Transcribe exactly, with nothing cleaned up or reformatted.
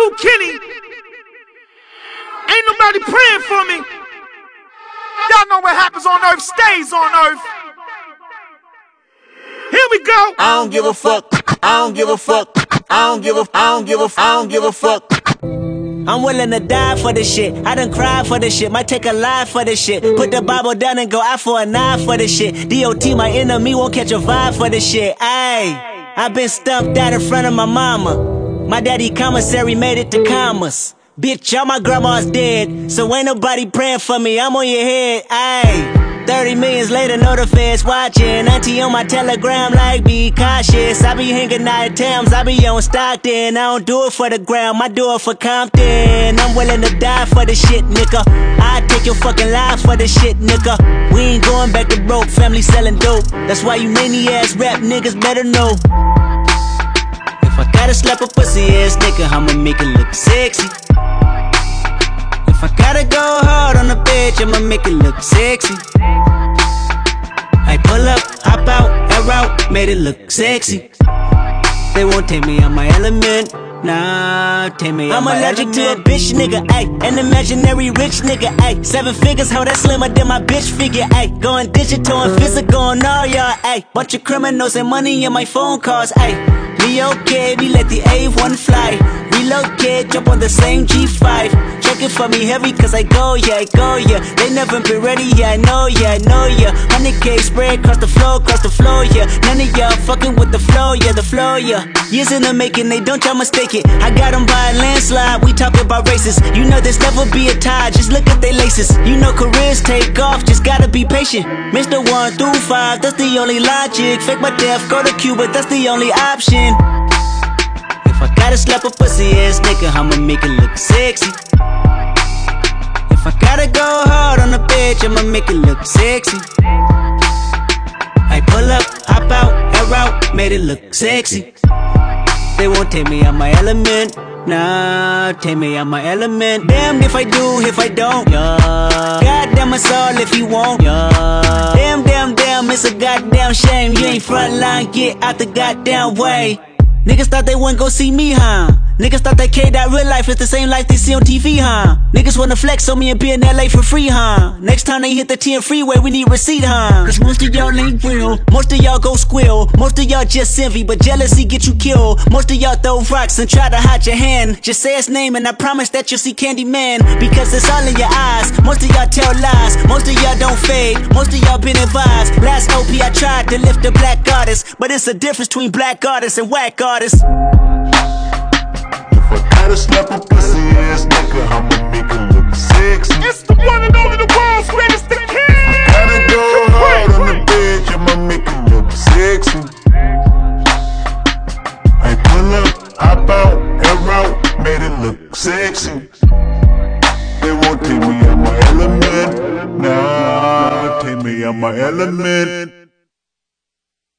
Blue Kenny. Ain't nobody praying for me. Y'all know what happens on earth stays on earth. Here we go. I don't give a fuck. I don't give a fuck. I don't give a. I don't give a. I don't give a fuck. I'm willing to die for this shit. I done cried for this shit. Might take a life for this shit. Put the Bible down and go out for a knife for this shit. D O T, my enemy, won't catch a vibe for this shit. Ayy, I been stumped out in front of my mama. My daddy commissary made it to commas. Bitch, all my grandma's dead, so ain't nobody praying for me. I'm on your head. Ayy, thirty millions later, know the feds watching. Auntie on my telegram like, be cautious. I be hanging out at Thames, I be on Stockton. I don't do it for the gram, I do it for Compton. I'm willing to die for this shit, nigga. I take your fucking life for this shit, nigga. We ain't going back to broke, family selling dope. That's why you nanny ass rap niggas better know. If I gotta slap a pussy ass nigga, I'ma make it look sexy. If I gotta go hard on the bitch, I'ma make it look sexy. I pull up, hop out, air out, made it look sexy. They won't take me out my element, nah, take me out my element. I'm allergic to a bitch nigga, ayy, an imaginary rich nigga, ayy. Seven figures, how that slimmer than my bitch figure, ayy. Going digital and physical on all y'all, ayy. Bunch of criminals and money in my phone calls, ayy. We okay, we let the A one fly. Relocate, jump on the same G five. Check it for me heavy cause I go, yeah, I go, yeah. They never been ready, yeah, I know, yeah, I know, yeah. one hundred K spread across the floor, across the floor, yeah. None of y'all fucking with the flow, yeah, the flow, yeah. Years in the making, they don't y'all mistake it. I got them by a landslide, we talking about races. You know there's never be a tie, just look at they laces. You know careers take off, just gotta be patient. Mister one through five, that's the only logic. Fake my death, go to Cuba, that's the only option. If I gotta slap a pussy ass nigga, I'ma make it look sexy. If I gotta go hard on the bitch, I'ma make it look sexy. I pull up, hop out, air out, made it look sexy. They won't take me out my element, nah, take me out my element. Damned if I do, if I don't, yeah. Goddamn us all if you won't, yeah. Damn, damn, damn, it's a goddamn shame. You ain't frontline, get out the goddamn way. Niggas thought they wouldn't go see me, huh? Niggas thought that K that real life is the same life they see on T V, huh? Niggas wanna flex on me and be in L A for free, huh? Next time they hit the ten freeway, we need receipt, huh? Cause most of y'all ain't real, most of y'all go squill. Most of y'all just envy, but jealousy get you killed. Most of y'all throw rocks and try to hide your hand. Just say his name and I promise that you'll see Candyman. Because it's all in your eyes, most of y'all tell lies. Most of y'all don't fade, most of y'all been advised. Last O P I tried to lift a black artist, but it's a difference between black artists and whack artists. If I gotta slap a pussy ass nigga, I'ma make it look sexy. It's the one and only, the world's greatest, the king. Gotta go hard on the bitch, I'ma make it look sexy. I pull up, hop out, air out, made it look sexy. They won't take me out my element, nah, take me out my element.